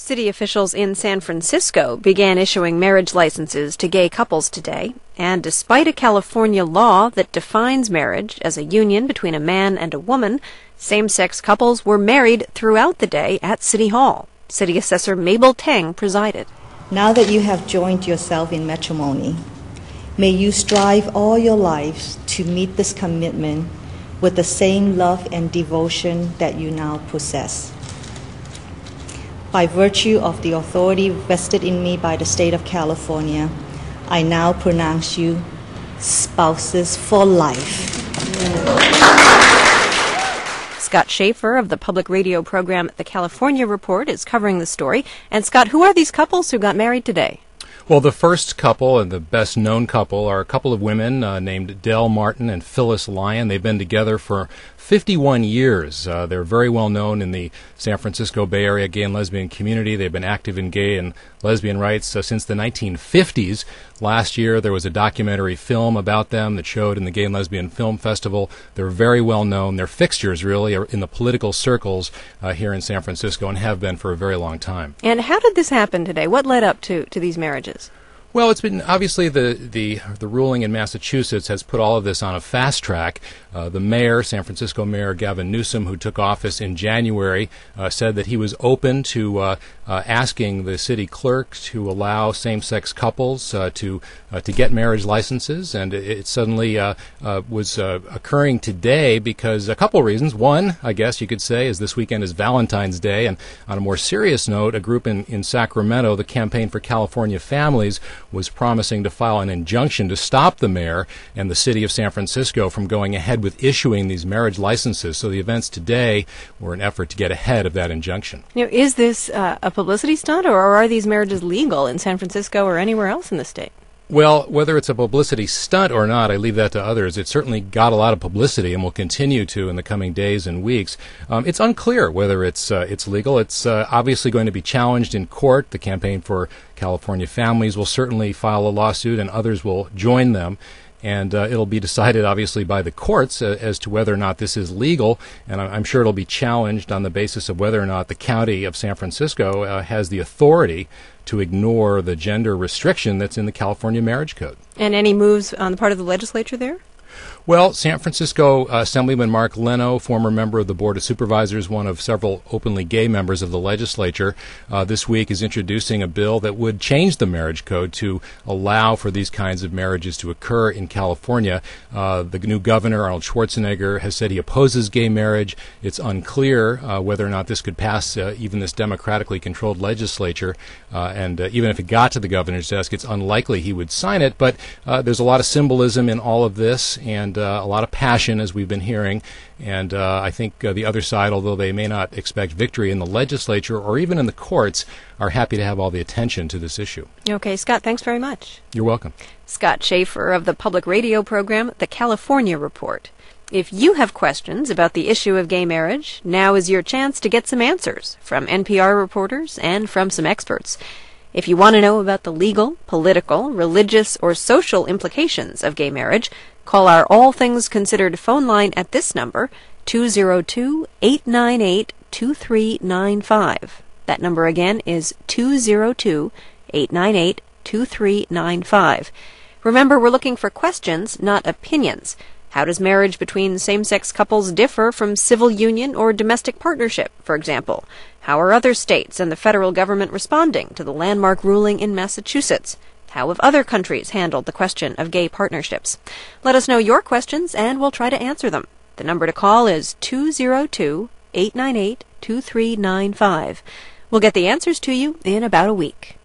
City officials in San Francisco began issuing marriage licenses to gay couples today, and despite a California law that defines marriage as a union between a man and a woman, same-sex couples were married throughout the day at City Hall. City Assessor Mabel Teng presided. Now that you have joined yourself in matrimony, may you strive all your lives to meet this commitment with the same love and devotion that you now possess. By virtue of the authority vested in me by the state of California, I now pronounce you spouses for life. Scott Schaefer of the public radio program The California Report is covering the story. And Scott, who are these couples who got married today? Well, the first couple and the best-known couple are a couple of women named Del Martin and Phyllis Lyon. They've been together for 51 years. They're very well known in the San Francisco Bay Area gay and lesbian community. They've been active in gay and lesbian rights since the 1950s. Last year, there was a documentary film about them that showed in the Gay and Lesbian Film Festival. They're very well known. They're fixtures, really, in the political circles here in San Francisco and have been for a very long time. And how did this happen today? What led up to these marriages? Well, it's been obviously the ruling in Massachusetts has put all of this on a fast track. The mayor, San Francisco Mayor Gavin Newsom, who took office in January, said that he was open to asking the city clerk to allow same-sex couples to get marriage licenses, and it suddenly was occurring today because a couple reasons. One, I guess you could say, is this weekend is Valentine's Day, and on a more serious note, a group in Sacramento, the Campaign for California Families, was promising to file an injunction to stop the mayor and the city of San Francisco from going ahead with issuing these marriage licenses. So the events today were an effort to get ahead of that injunction. Is this a publicity stunt, or are these marriages legal in San Francisco or anywhere else in the state? Well, whether it's a publicity stunt or not, I leave that to others. It certainly got a lot of publicity and will continue to in the coming days and weeks. It's unclear whether it's legal. It's obviously going to be challenged in court. The Campaign for California Families will certainly file a lawsuit, and others will join them. And it'll be decided, obviously, by the courts as to whether or not this is legal. And I'm sure it'll be challenged on the basis of whether or not the county of San Francisco has the authority to ignore the gender restriction that's in the California Marriage Code. And any moves on the part of the legislature there? Well, San Francisco Assemblyman Mark Leno, former member of the Board of Supervisors, one of several openly gay members of the legislature, this week is introducing a bill that would change the marriage code to allow for these kinds of marriages to occur in California. The new governor, Arnold Schwarzenegger, has said he opposes gay marriage. It's unclear whether or not this could pass even this democratically controlled legislature. And even if it got to the governor's desk, it's unlikely he would sign it. But there's a lot of symbolism in all of this, and a lot of passion, as we've been hearing. And I think the other side, although they may not expect victory in the legislature or even in the courts, are happy to have all the attention to this issue. Okay, Scott, thanks very much. You're welcome. Scott Schaefer of the public radio program The California Report. If you have questions about the issue of gay marriage, now is your chance to get some answers from NPR reporters and from some experts. If you want to know about the legal, political, religious, or social implications of gay marriage, call our All Things Considered phone line at this number, 202-898-2395. That number again is 202-898-2395. Remember, we're looking for questions, not opinions. How does marriage between same-sex couples differ from civil union or domestic partnership, for example? How are other states and the federal government responding to the landmark ruling in Massachusetts? How have other countries handled the question of gay partnerships? Let us know your questions, and we'll try to answer them. The number to call is 202-898-2395. We'll get the answers to you in about a week.